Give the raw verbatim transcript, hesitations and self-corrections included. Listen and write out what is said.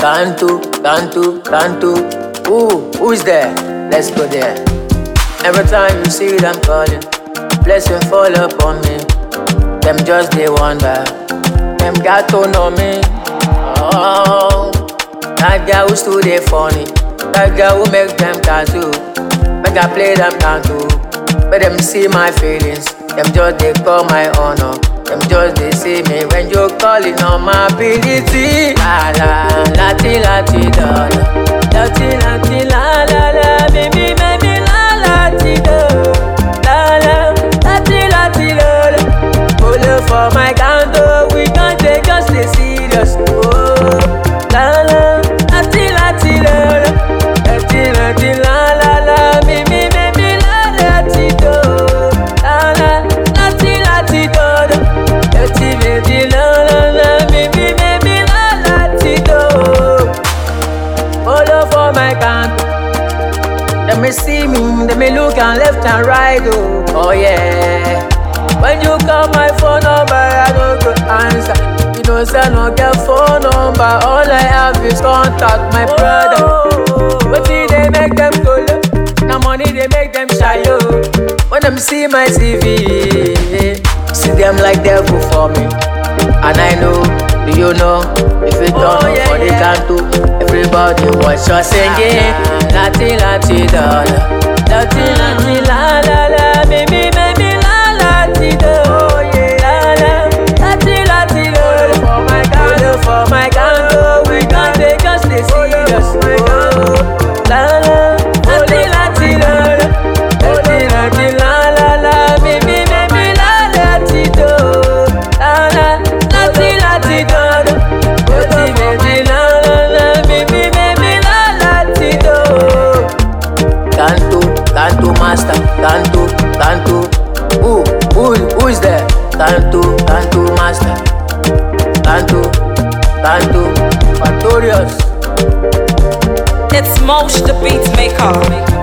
Cantu, Cantu, Cantu. Ooh, who's there? Let's go there. Every time you see them calling, blessing fall upon me. Them just they wonder, them got to know me. Oh, that girl who stood there funny, that girl who make them tattoo, make I play them tattoo. But them see my feelings, them just they call my honor. Them just they see me when you're calling on my ability. La la, lati lati da da, lati lati la la la, baby baby la lati da, la la, lati lati la la. Pull up for my condo, we gon' take us the serious. Oh, la la, lati lati la la, lati lati la la la, baby baby la lati da, la la, lati lati da da. Baby, la la la, baby, baby, la la, tito. Follow for my count. Let me see me, let me look and left and right, oh, oh yeah. When you call my phone number, I don't go answer. You know, say I don't get phone number. All I have is contact my brother. But see, they make them go low. Now money, they make them shy, oh. When them see my C V, see them like devil for me. And I know, do you know, if it don't oh, yeah, for the yeah. Cantu, everybody wants your singing. Lati lati da da, lati lati la la la, baby baby la lati da, oh yeah, la la, lati lati la. For my Cantu, for my Cantu, we gon' take us the serious. Oh, la la, lati lati la, lati lati la la la, baby baby la lati da. Cantu, Cantu master, Cantu, Cantu. Who, who, who is there? Cantu, Cantu master, Cantu, Cantu, Victorious. It's Mosh the beat maker.